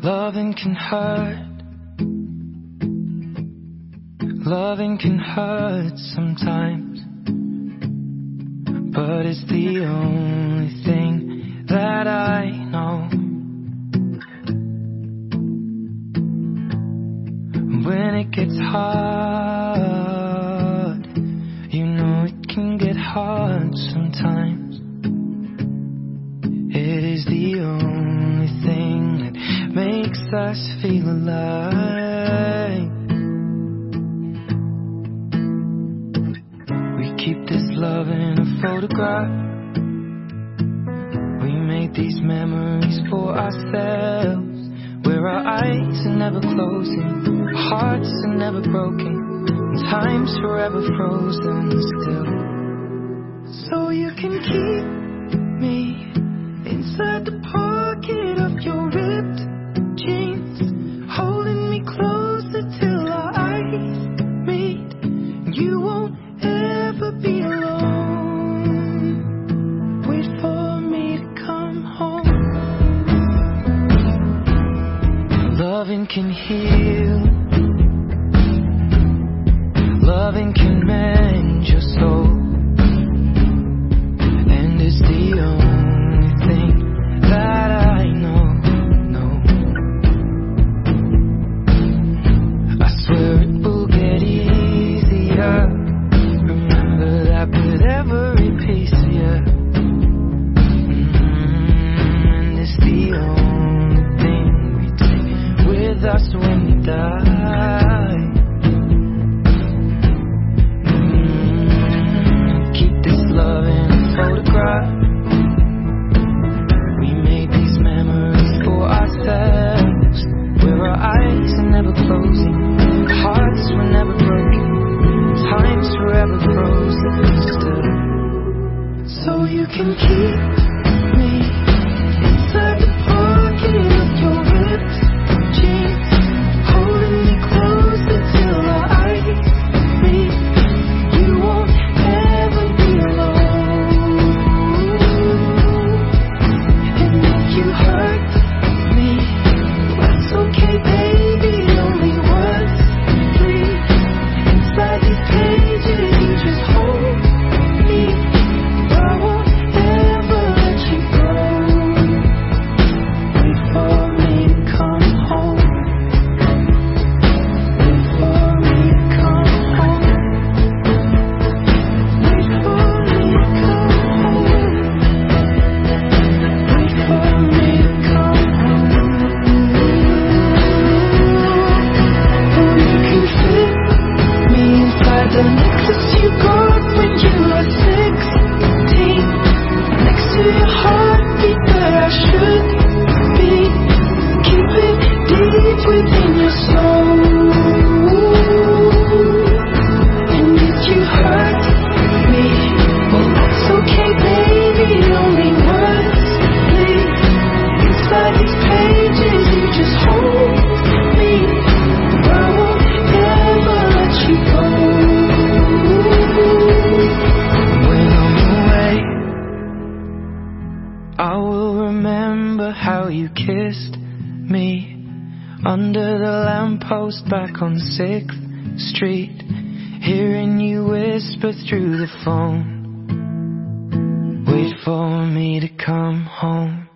Loving can hurt. Loving can hurt sometimes, but it's the only thing that I know. When it gets hard, you know it can get hard sometimes. It is the only thing that makes us feel alive. We keep this love in a photograph. We make these memories for ourselves, where our eyes are never closing, our hearts are never broken, and time's forever frozen still. So you can keep me inside the pocket of your ripped jeans, holding me closer till our eyes meet. You won't ever be alone. Wait for me to come home. Loving can heal. Loving can mend your soul, and it's the only thing that I know. I swear it will get easier. Remember that with every piece of you. And it's the only thing we take with us when we die. Keep this love in a photograph. We made these memories for ourselves, where our eyes are never closing, hearts were never broken, time's forever frozen still. So you can keep me inside the pocket of your ripped jeans, holding me closer till our eyes meet. You won't ever be alone. And if you hurt me, that's okay, baby. Only words bleed inside these pages. You just hold me. I won't ever let you go. Wait for me to come home. Wait for me to come home. Wait for me to come home. Wait for me to come home. Oh, you can fit me inside the necklace you got when you were 16, next to your heartbeat where I should be. Keep it deep within your soul. And if you hurt me, well, that's okay, baby. Only words bleed inside these pages. You just hold me. I won't ever let you go. When I'm away, I will remember how you kissed me under the lamppost back on 6th Street, hearing you whisper through the phone. Wait for me to come home.